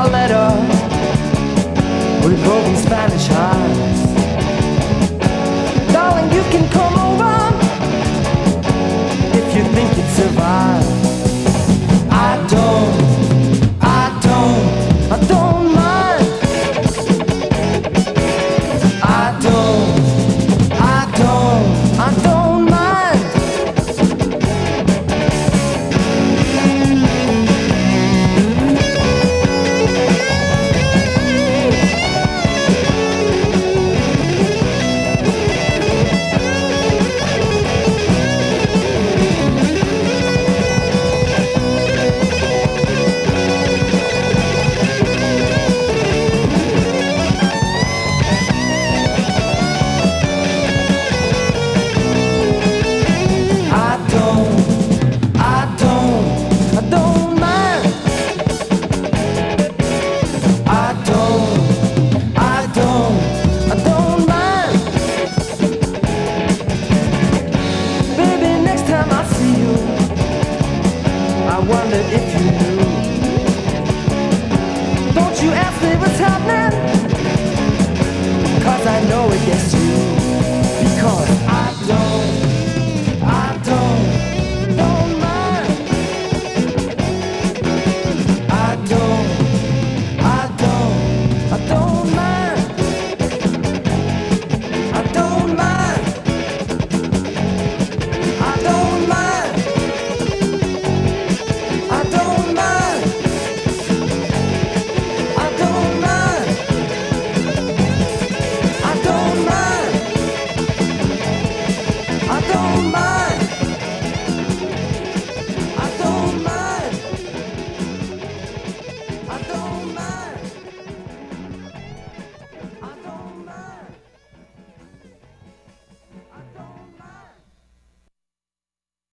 a letter with broken Spanish hearts. Darling, you can come over if you think you'd survive. I don't mind. I don't mind. I wonder if you knew. Don't you ask me what's happening, 'cause I know it gets you.